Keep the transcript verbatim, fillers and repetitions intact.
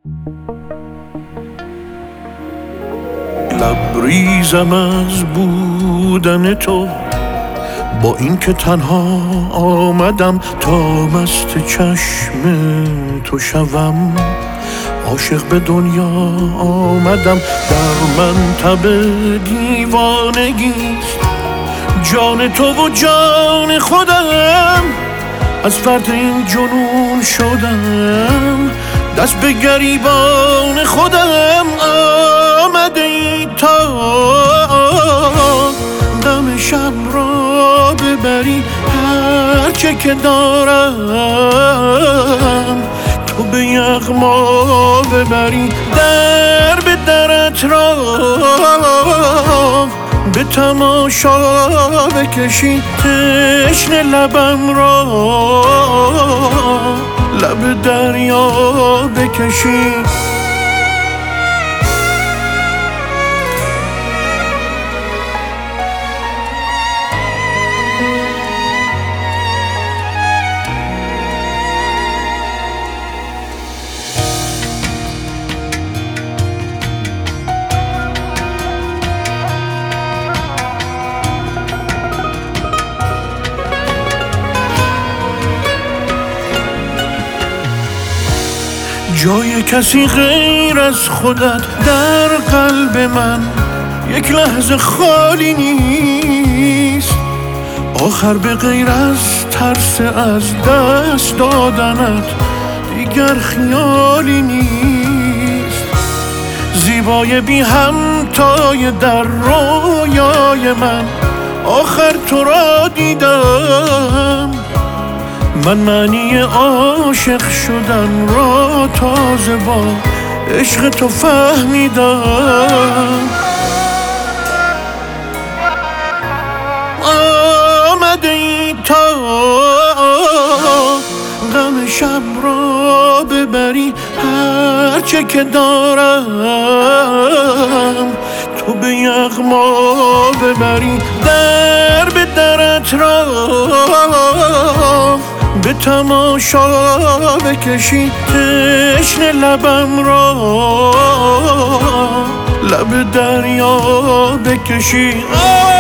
لبریزم از بودن تو، با این که تنها آمدم تا مست چشم تو شوم. عاشق به دنیا آمدم، در منطب دیوانگیست جان تو و جان خودم. از فرط این جنون شدم، دست به گریبان خودم. آمده ای تا غم شب را ببری، هرچه که دارم تو به یغما ببری. در به درت را به تماشا بکشی، تشنه لبم را لب دریا بکشی. جای کسی غیر از خودت در قلب من یک لحظه خالی نیست. آخر به غیر از ترس از دست دادنت دیگر خیالی نیست. زیبای بی همتای در رویای من، آخر تو را دیدم. من معنی عاشق شدن را تازه با عشق تو فهمیدم. آمده ای تا غم شب را ببری، هرچه که دارم تو به یغما ببری. در به درت را به تماشا بکشی، تشنه لبم را لب دریا بکشی.